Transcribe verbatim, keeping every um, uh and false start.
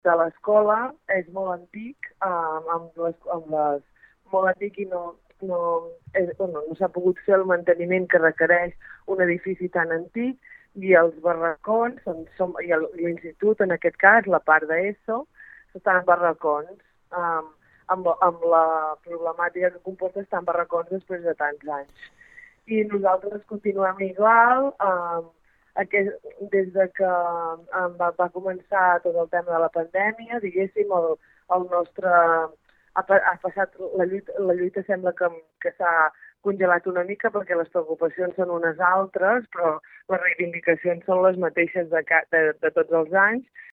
de l'escola és molt antic, eh, amb, les, amb les, molt antic i no, no, és, bueno, no s'ha pogut fer el manteniment que requereix un edifici tan antic, i els barracons, són, són, i l'institut, en aquest cas, la part d'ESO, estan en barracons, um, amb, amb la problemàtica que comporta estar en barracons després de tants anys. I nosaltres continuem igual, um, aquest, des de que um, va, va començar tot el tema de la pandèmia, diguéssim, el, el nostre... Ha, ha passat, la lluita, la lluita sembla que, que s'ha congelat una mica perquè les preocupacions són unes altres, però les reivindicacions són les mateixes de, de, de tots els anys,